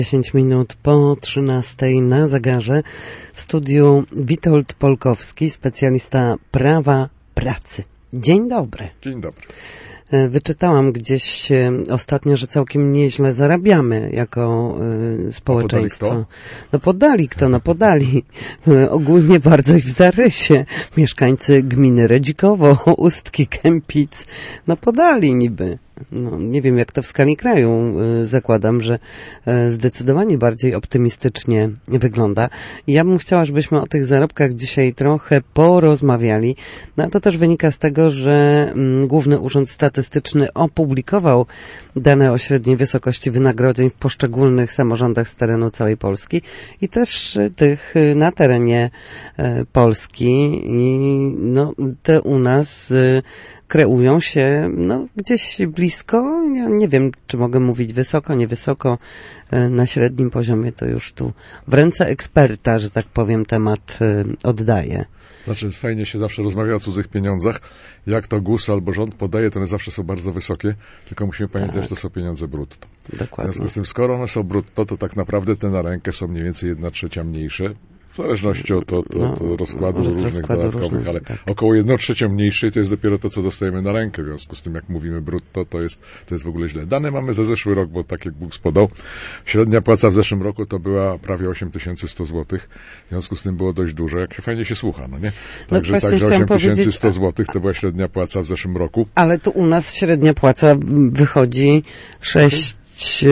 10 minut po 13 na zegarze. W studiu Witold Polkowski, specjalista prawa pracy. Dzień dobry. Dzień dobry. Wyczytałam gdzieś ostatnio, że całkiem nieźle zarabiamy jako społeczeństwo. Podali kto? Podali. Ogólnie bardzo i w zarysie. Mieszkańcy gminy Redzikowo, Ustki, Kępic, podali niby. Nie wiem, jak to w skali kraju. Zakładam, że zdecydowanie bardziej optymistycznie wygląda. I ja bym chciała, żebyśmy o tych zarobkach dzisiaj trochę porozmawiali. A to też wynika z tego, że Główny Urząd Statystyczny opublikował dane o średniej wysokości wynagrodzeń w poszczególnych samorządach z terenu całej Polski i też tych na terenie Polski. I te u nas kreują się gdzieś blisko, ja nie wiem, czy mogę mówić wysoko, niewysoko, na średnim poziomie, to już tu w ręce eksperta, że tak powiem, temat oddaję. Znaczy, fajnie się zawsze rozmawia o cudzych pieniądzach. Jak to GUS albo rząd podaje, to one zawsze są bardzo wysokie, tylko musimy pamiętać, że to są pieniądze brutto. Dokładnie. W związku z tym, skoro one są brutto, to tak naprawdę te na rękę są mniej więcej 1/3 mniejsze. W zależności od rozkładu różnych dodatkowych, ale około 1/3 mniejszej to jest dopiero to, co dostajemy na rękę. W związku z tym, jak mówimy brutto, to jest w ogóle źle. Dane mamy za zeszły rok, bo tak jak Bóg podał, średnia płaca w zeszłym roku to była prawie 8100 zł. W związku z tym było dość dużo. Jak się fajnie się słucha, nie? Także 8100 zł to była średnia płaca w zeszłym roku. Ale tu u nas średnia płaca wychodzi 6000.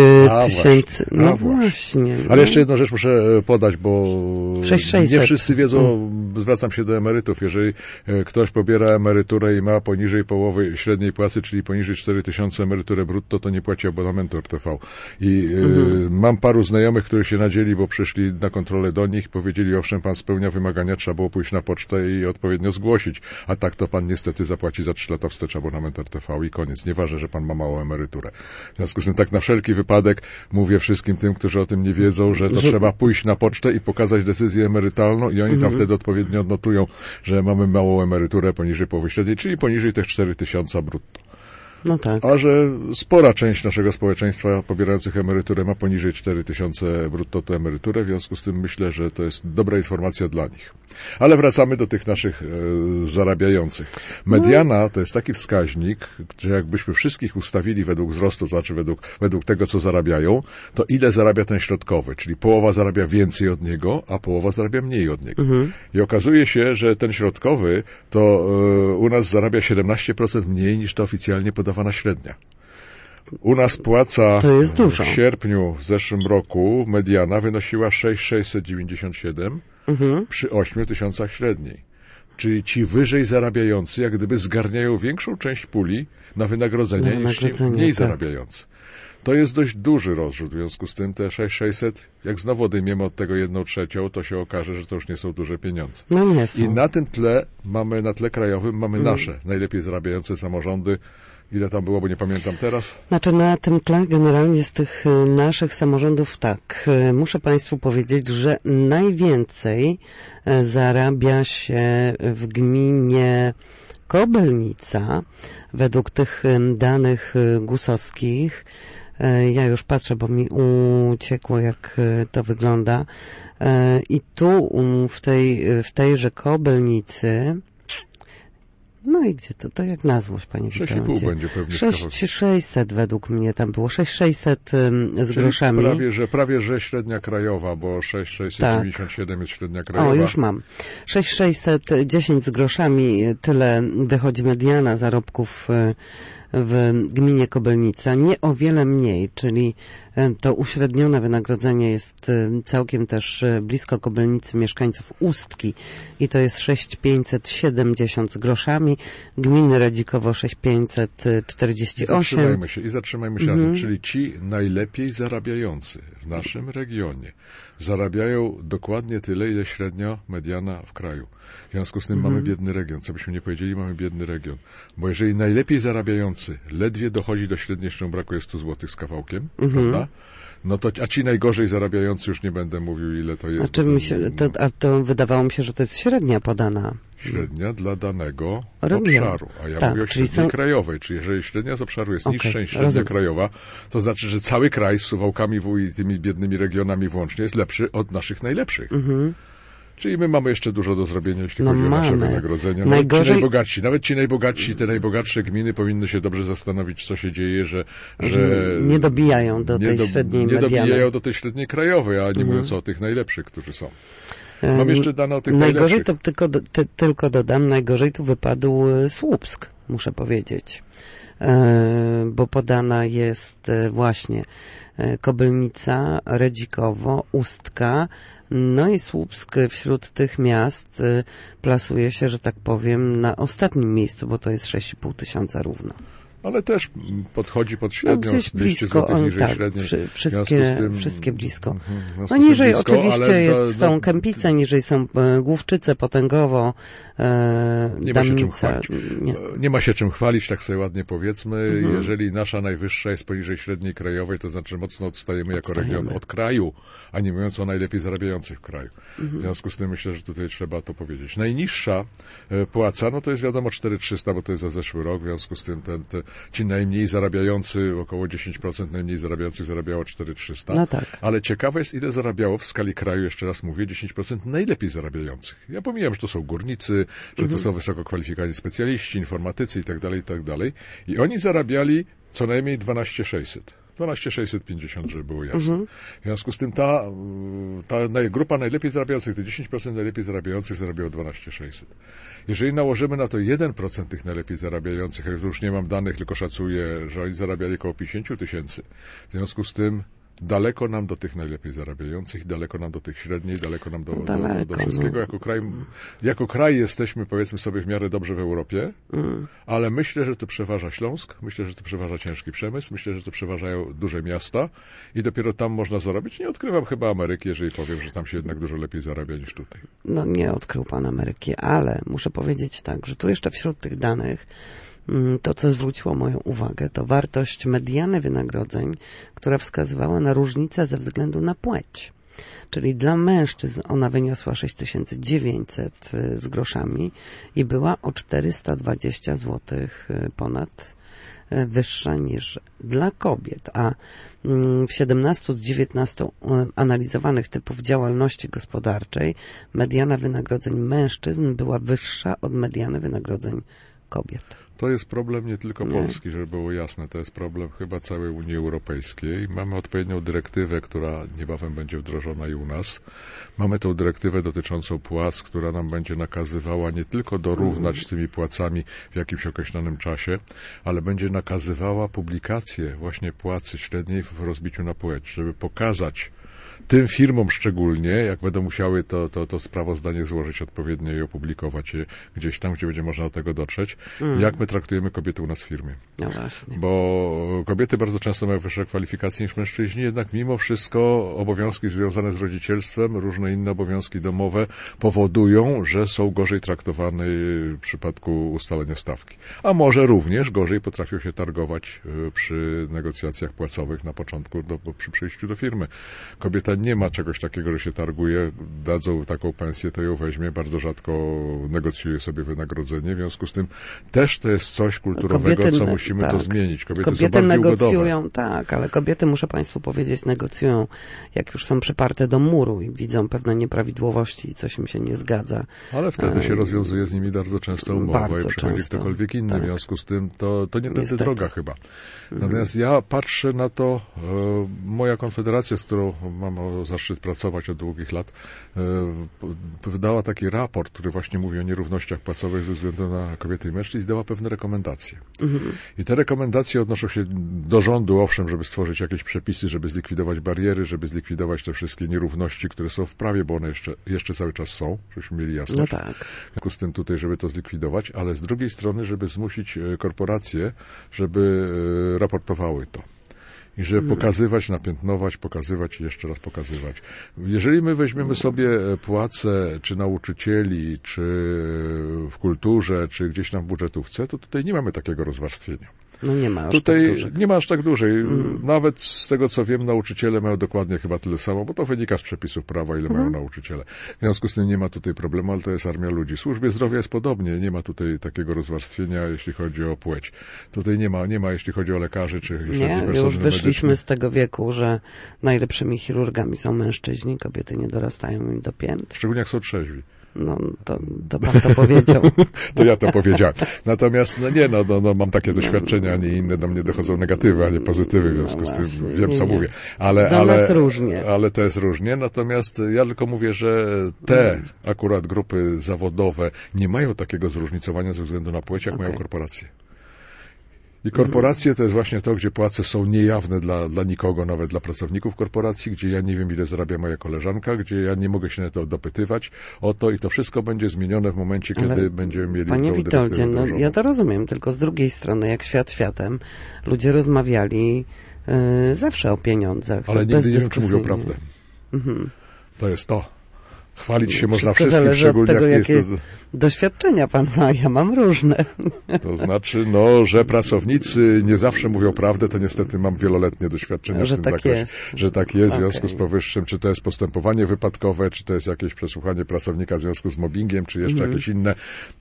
Właśnie. Ale jeszcze jedną rzecz muszę podać, bo 6600. Nie wszyscy wiedzą, zwracam się do emerytów, jeżeli ktoś pobiera emeryturę i ma poniżej połowy średniej płacy, czyli poniżej 4000 emeryturę brutto, to nie płaci abonamentu RTV. I mam paru znajomych, którzy się nadzieli, bo przyszli na kontrolę do nich, powiedzieli, owszem, pan spełnia wymagania, trzeba było pójść na pocztę i odpowiednio zgłosić, a tak to pan niestety zapłaci za 3 lata wstecz abonament RTV i koniec. Nieważne, że pan ma małą emeryturę. W związku z tym tak na wszelki wypadek mówię wszystkim tym, którzy o tym nie wiedzą, że to trzeba pójść na pocztę i pokazać decyzję emerytalną i oni tam wtedy odpowiednio odnotują, że mamy małą emeryturę poniżej połowy średniej, czyli poniżej tych 4000 brutto. Tak. A że spora część naszego społeczeństwa pobierających emeryturę ma poniżej 4000 brutto tę emeryturę, w związku z tym myślę, że to jest dobra informacja dla nich. Ale wracamy do tych naszych zarabiających. Mediana to jest taki wskaźnik, że jakbyśmy wszystkich ustawili według wzrostu, to znaczy według tego, co zarabiają, to ile zarabia ten środkowy, czyli połowa zarabia więcej od niego, a połowa zarabia mniej od niego. I okazuje się, że ten środkowy to u nas zarabia 17% mniej niż to oficjalnie podawana średnia. U nas płaca w sierpniu w zeszłym roku mediana wynosiła 6697 przy 8000 średniej. Czyli ci wyżej zarabiający jak gdyby zgarniają większą część puli na wynagrodzenie niż ci mniej zarabiający. To jest dość duży rozrzut, w związku z tym te 6600, jak znowu odejmiemy od tego 1/3, to się okaże, że to już nie są duże pieniądze. Nie są. I na tym tle na tle krajowym mamy nasze najlepiej zarabiające samorządy. Ile tam było, bo nie pamiętam teraz? Znaczy na tym tle generalnie z tych naszych samorządów tak. Muszę Państwu powiedzieć, że najwięcej zarabia się w gminie Kobylnica według tych danych GUS-owskich. Ja już patrzę, bo mi uciekło, jak to wygląda. I tu w tejże Kobylnicy, i gdzie to jak na złość, panie Witoldzie? 6,5 będzie pewnie. 6600 według mnie tam było, 6600 z groszami. Prawie że średnia krajowa, bo 6697 jest średnia krajowa. O, już mam. 6610 z groszami, tyle wychodzi mediana zarobków w gminie Kobylnica. Nie o wiele mniej, czyli to uśrednione wynagrodzenie jest całkiem też blisko Kobylnicy mieszkańców Ustki i to jest 6570 z groszami, gminy Redzikowo 6548. Zatrzymajmy się na tym, czyli ci najlepiej zarabiający w naszym regionie zarabiają dokładnie tyle, ile średnio mediana w kraju. W związku z tym mamy biedny region. Co byśmy nie powiedzieli, mamy biedny region. Bo jeżeli najlepiej zarabiający zarabiający ledwie dochodzi do średniej, jeszcze mu brakuje 100 zł z kawałkiem, prawda? No to, a ci najgorzej zarabiający, już nie będę mówił, ile to jest. To wydawało mi się, że to jest średnia podana. Średnia dla danego obszaru. A ja mówię o średniej krajowej. Czyli jeżeli średnia z obszaru jest niższa niż średnia krajowa, to znaczy, że cały kraj z Suwałkami i tymi biednymi regionami włącznie jest lepszy od naszych najlepszych. Czyli my mamy jeszcze dużo do zrobienia, jeśli chodzi o nasze wynagrodzenia. Nawet ci najbogatsi, te najbogatsze gminy powinny się dobrze zastanowić, co się dzieje, że nie dobijają do tej średniej mediany. Nie dobijają do tej średniej krajowej, a nie mówiąc o tych najlepszych, którzy są. Mam jeszcze dane o tych najlepszych. To tylko dodam, najgorzej tu wypadł Słupsk, muszę powiedzieć. Bo podana jest właśnie Kobylnica, Redzikowo, Ustka, no i Słupsk wśród tych miast plasuje się, że tak powiem, na ostatnim miejscu, bo to jest 6,5 tysiąca równo. Ale też podchodzi pod średnią, gdzieś blisko, niżej tak, średniej. Wszystkie blisko. No niżej oczywiście są Kępice, niżej są Główczyce, Potęgowo, Dębica. Nie ma się czym chwalić, tak sobie ładnie powiedzmy. Jeżeli nasza najwyższa jest poniżej średniej krajowej, to znaczy mocno odstajemy jako region od kraju, a nie mówiąc o najlepiej zarabiających w kraju. W związku z tym myślę, że tutaj trzeba to powiedzieć. Najniższa płaca, no to jest wiadomo 4300, bo to jest za zeszły rok, w związku z tym ci najmniej zarabiający, około 10% najmniej zarabiających zarabiało 4300. No tak. Ale ciekawe jest, ile zarabiało w skali kraju, jeszcze raz mówię, 10% najlepiej zarabiających. Ja pomijam, że to są górnicy, że to są wysoko kwalifikowani specjaliści, informatycy itd. I oni zarabiali co najmniej 12600. 12650, żeby było jasne. W związku z tym ta grupa najlepiej zarabiających, te 10% najlepiej zarabiających zarabiało 12600. Jeżeli nałożymy na to 1% tych najlepiej zarabiających, jak już nie mam danych, tylko szacuję, że oni zarabiali około 50 tysięcy. W związku z tym daleko nam do tych najlepiej zarabiających, daleko nam do tych średniej, daleko nam do wszystkiego. Jako kraj jesteśmy, powiedzmy sobie, w miarę dobrze w Europie, ale myślę, że to przeważa Śląsk, myślę, że to przeważa ciężki przemysł, myślę, że to przeważają duże miasta i dopiero tam można zarobić. Nie odkrywam chyba Ameryki, jeżeli powiem, że tam się jednak dużo lepiej zarabia niż tutaj. No nie odkrył pan Ameryki, ale muszę powiedzieć tak, że tu jeszcze wśród tych danych to, co zwróciło moją uwagę, to wartość mediany wynagrodzeń, która wskazywała na różnicę ze względu na płeć. Czyli dla mężczyzn ona wyniosła 6900 z groszami i była o 420 zł ponad wyższa niż dla kobiet, a w 17 z 19 analizowanych typów działalności gospodarczej mediana wynagrodzeń mężczyzn była wyższa od mediany wynagrodzeń kobiet. To jest problem nie tylko Polski, żeby było jasne, to jest problem chyba całej Unii Europejskiej. Mamy odpowiednią dyrektywę, która niebawem będzie wdrożona i u nas. Mamy tą dyrektywę dotyczącą płac, która nam będzie nakazywała nie tylko dorównać z tymi płacami w jakimś określonym czasie, ale będzie nakazywała publikację właśnie płacy średniej w rozbiciu na płeć, żeby pokazać tym firmom szczególnie, jak będą musiały to sprawozdanie złożyć odpowiednio i opublikować je gdzieś tam, gdzie będzie można do tego dotrzeć, jak my traktujemy kobiety u nas w firmie. No właśnie. Bo kobiety bardzo często mają wyższe kwalifikacje niż mężczyźni, jednak mimo wszystko obowiązki związane z rodzicielstwem, różne inne obowiązki domowe powodują, że są gorzej traktowane w przypadku ustalenia stawki. A może również gorzej potrafią się targować przy negocjacjach płacowych na początku, przy przyjściu do firmy. Kobieta nie ma czegoś takiego, że się targuje, dadzą taką pensję, to ją weźmie, bardzo rzadko negocjuje sobie wynagrodzenie, w związku z tym też to jest coś kulturowego, co musimy to zmienić. Kobiety negocjują, ugodowe. tak, ale kobiety, muszę Państwu powiedzieć, negocjują, jak już są przyparte do muru i widzą pewne nieprawidłowości i coś im się nie zgadza. Ale wtedy się rozwiązuje z nimi bardzo często umowa i przychodzi ktokolwiek inny, w związku z tym to nie tędy droga chyba. Natomiast ja patrzę na to, moja konfederacja, z którą mam zaszczyt pracować od długich lat, wydała taki raport, który właśnie mówi o nierównościach płacowych ze względu na kobiety i mężczyzn i dała pewne rekomendacje. I te rekomendacje odnoszą się do rządu, owszem, żeby stworzyć jakieś przepisy, żeby zlikwidować bariery, żeby zlikwidować te wszystkie nierówności, które są w prawie, bo one jeszcze cały czas są, żebyśmy mieli jasność. No tak. W związku z tym tutaj, żeby to zlikwidować, ale z drugiej strony, żeby zmusić korporacje, żeby raportowały to. I żeby pokazywać, napiętnować, pokazywać i jeszcze raz pokazywać. Jeżeli my weźmiemy sobie płace czy nauczycieli, czy w kulturze, czy gdzieś tam w budżetówce, to tutaj nie mamy takiego rozwarstwienia. No nie ma aż tutaj tak dużych. Nie ma aż tak dużej. Nawet z tego, co wiem, nauczyciele mają dokładnie chyba tyle samo, bo to wynika z przepisów prawa, ile mają nauczyciele. W związku z tym nie ma tutaj problemu, ale to jest armia ludzi. W służbie zdrowia jest podobnie. Nie ma tutaj takiego rozwarstwienia, jeśli chodzi o płeć. Tutaj nie ma jeśli chodzi o lekarzy, czy Nie, już wyszliśmy z tego wieku, że najlepszymi chirurgami są mężczyźni, kobiety nie dorastają im do pięt. Szczególnie jak są trzeźwi. No, to pan to powiedział. To ja to powiedziałem. Natomiast, mam takie doświadczenia, a nie inne, do mnie dochodzą negatywy, a nie pozytywy, w związku z tym wiem, co mówię. Nas różnie. Ale to jest różnie, natomiast ja tylko mówię, że te akurat grupy zawodowe nie mają takiego zróżnicowania ze względu na płeć, jak mają korporacje. I korporacje to jest właśnie to, gdzie płace są niejawne dla nikogo, nawet dla pracowników korporacji, gdzie ja nie wiem, ile zarabia moja koleżanka, gdzie ja nie mogę się na to dopytywać o to i to wszystko będzie zmienione w momencie, kiedy będziemy mieli... Panie Witoldzie, ja to rozumiem, tylko z drugiej strony, jak świat światem, ludzie rozmawiali zawsze o pieniądzach. Ale nigdy nie wiem, czy mówią prawdę. To jest to. Chwalić się można wszystkim, szczególnie od tego, jak jest to... doświadczenia pan ma, ja mam różne. To znaczy, że pracownicy nie zawsze mówią prawdę, to niestety mam wieloletnie doświadczenia w tym zakresie. Że tak jest, w związku z powyższym, czy to jest postępowanie wypadkowe, czy to jest jakieś przesłuchanie pracownika w związku z mobbingiem, czy jeszcze jakieś inne,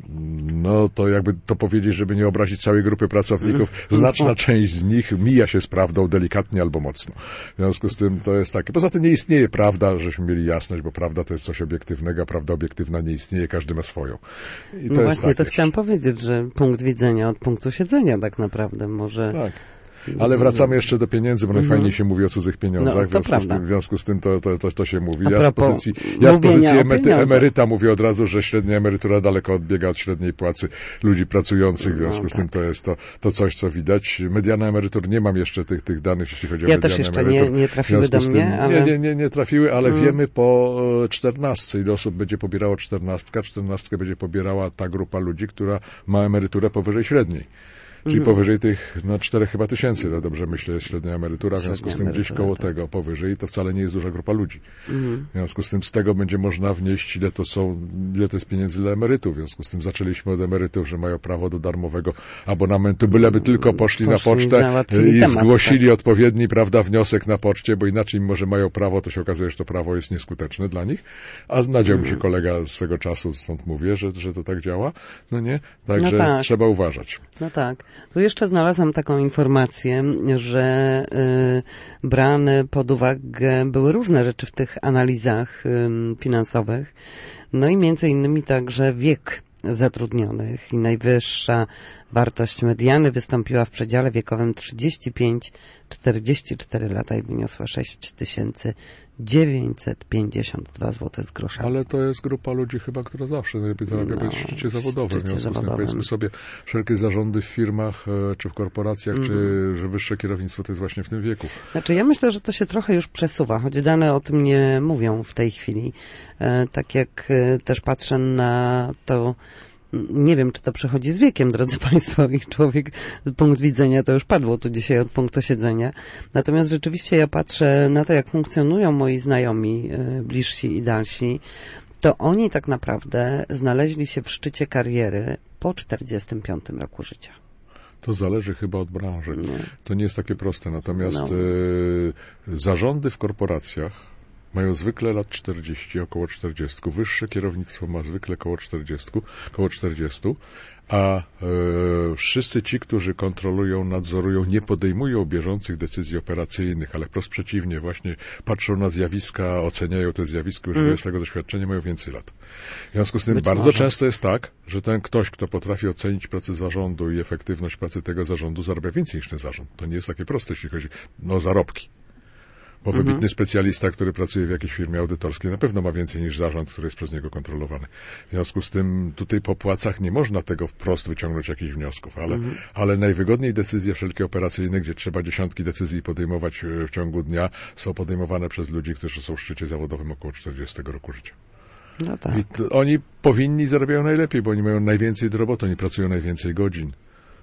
to jakby to powiedzieć, żeby nie obrazić całej grupy pracowników, znaczna część z nich mija się z prawdą delikatnie albo mocno. W związku z tym to jest takie. Poza tym nie istnieje prawda, żeśmy mieli jasność, bo prawda to jest coś obiektywnego, a prawda obiektywna nie istnieje, każdy ma swoją. I to jest właśnie, to chciałam powiedzieć, że punkt widzenia od punktu siedzenia tak naprawdę może... Tak. Ale wracamy jeszcze do pieniędzy, bo najfajniej się mówi o cudzych pieniądzach, w związku z tym to się mówi. Ja z pozycji emeryta mówię od razu, że średnia emerytura daleko odbiega od średniej płacy ludzi pracujących, w związku z tym to jest to coś, co widać. Mediana emerytur, nie mam jeszcze tych danych, jeśli chodzi o medianę emerytur. Ja też jeszcze nie trafiły do mnie, ale... Nie trafiły, ale wiemy po 14, ile osób będzie pobierało 14. 14 będzie pobierała ta grupa ludzi, która ma emeryturę powyżej średniej. Czyli powyżej tych 4 chyba tysięcy, dobrze myślę, jest średnia emerytura, w związku z tym gdzieś koło tego powyżej, to wcale nie jest duża grupa ludzi. W związku z tym z tego będzie można wnieść, ile to jest pieniędzy dla emerytów. W związku z tym zaczęliśmy od emerytów, że mają prawo do darmowego abonamentu, byleby tylko poszli na pocztę i zgłosili odpowiedni, wniosek na poczcie, bo inaczej, mimo że mają prawo, to się okazuje, że to prawo jest nieskuteczne dla nich. A nadział mi się kolega swego czasu, stąd mówię, że to tak działa. Także trzeba uważać. No tak. Tu jeszcze znalazłam taką informację, że brane pod uwagę były różne rzeczy w tych analizach finansowych. No i między innymi także wiek zatrudnionych i najwyższa wartość mediany wystąpiła w przedziale wiekowym 35-44 lata i wyniosła 6952 zł z groszami. Ale to jest grupa ludzi chyba, która zawsze najlepiej zarabia w szczycie zawodowym. W związku z tym powiedzmy sobie, wszelkie zarządy w firmach, czy w korporacjach, czy że wyższe kierownictwo to jest właśnie w tym wieku. Znaczy ja myślę, że to się trochę już przesuwa, choć dane o tym nie mówią w tej chwili. Tak jak też patrzę na to, nie wiem, czy to przychodzi z wiekiem, drodzy Państwo, ich człowiek, punkt widzenia to już padło tu dzisiaj od punktu siedzenia. Natomiast rzeczywiście ja patrzę na to, jak funkcjonują moi znajomi, bliżsi i dalsi, to oni tak naprawdę znaleźli się w szczycie kariery po 45 roku życia. To zależy chyba od branży. To nie jest takie proste. Natomiast zarządy w korporacjach mają zwykle lat 40, około 40. Wyższe kierownictwo ma zwykle około 40, a wszyscy ci, którzy kontrolują, nadzorują, nie podejmują bieżących decyzji operacyjnych, ale wprost przeciwnie, właśnie patrzą na zjawiska, oceniają te zjawiska, już z tego doświadczenia mają więcej lat. W związku z tym bardzo często jest tak, że ten ktoś, kto potrafi ocenić pracę zarządu i efektywność pracy tego zarządu, zarabia więcej niż ten zarząd. To nie jest takie proste, jeśli chodzi o zarobki. Bo wybitny specjalista, który pracuje w jakiejś firmie audytorskiej, na pewno ma więcej niż zarząd, który jest przez niego kontrolowany. W związku z tym tutaj po płacach nie można tego wprost wyciągnąć jakichś wniosków, ale najwygodniej decyzje wszelkie operacyjne, gdzie trzeba dziesiątki decyzji podejmować w ciągu dnia, są podejmowane przez ludzi, którzy są w szczycie zawodowym około 40 roku życia. No tak. I oni powinni zarabiają najlepiej, bo oni mają najwięcej do roboty, oni pracują najwięcej godzin.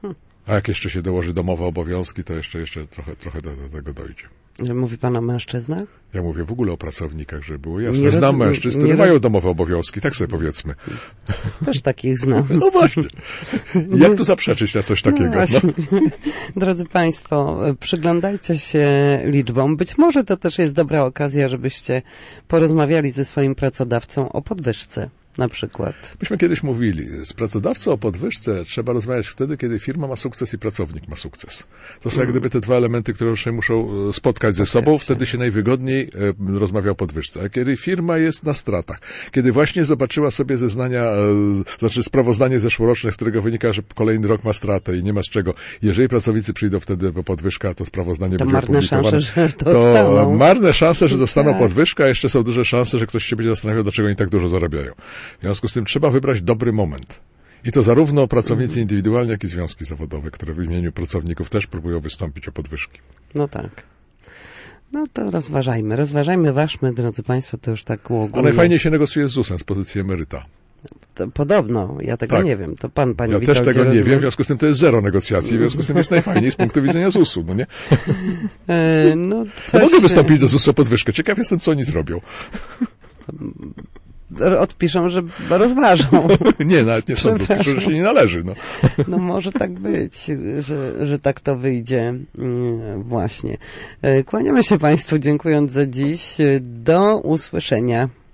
A jak jeszcze się dołoży domowe obowiązki, to jeszcze trochę do tego dojdzie. Mówi pan o mężczyznach? Ja mówię w ogóle o pracownikach, żeby było jasne. Znam mężczyzn, którzy mają domowe obowiązki, tak sobie powiedzmy. Też takich znam. No właśnie. Jak tu zaprzeczyć na coś takiego? No. Drodzy Państwo, przyglądajcie się liczbom. Być może to też jest dobra okazja, żebyście porozmawiali ze swoim pracodawcą o podwyżce. Na przykład. Myśmy kiedyś mówili, z pracodawcą o podwyżce trzeba rozmawiać wtedy, kiedy firma ma sukces i pracownik ma sukces. To są jak gdyby te dwa elementy, które się muszą spotkać ze sobą, wtedy się najwygodniej rozmawia o podwyżce. A kiedy firma jest na stratach, kiedy właśnie zobaczyła sobie zeznania, sprawozdanie zeszłoroczne, z którego wynika, że kolejny rok ma stratę i nie ma z czego. Jeżeli pracownicy przyjdą wtedy po podwyżkę, to sprawozdanie będzie opublikowane. To marne szanse, że dostaną podwyżkę, a jeszcze są duże szanse, że ktoś się będzie zastanawiał, dlaczego oni tak dużo zarabiają. W związku z tym trzeba wybrać dobry moment. I to zarówno pracownicy indywidualni, jak i związki zawodowe, które w imieniu pracowników też próbują wystąpić o podwyżki. No tak. No to rozważajmy, ważmy, drodzy Państwo, to już tak ogólnie. A najfajniej się negocjuje z ZUS-em z pozycji emeryta. To podobno, ja tego nie wiem. To Panie Ja Witoldzie, też tego nie wiem, w związku z tym to jest zero negocjacji, w związku z tym jest najfajniej z punktu widzenia ZUS-u, no nie? Mogę wystąpić do ZUS-u o podwyżkę. Ciekaw jestem, co oni zrobią. Odpiszą, że rozważą. Nie, nawet nie sądzą, że się nie należy. No może tak być, że tak to wyjdzie. Właśnie. Kłaniamy się Państwu, dziękując za dziś. Do usłyszenia.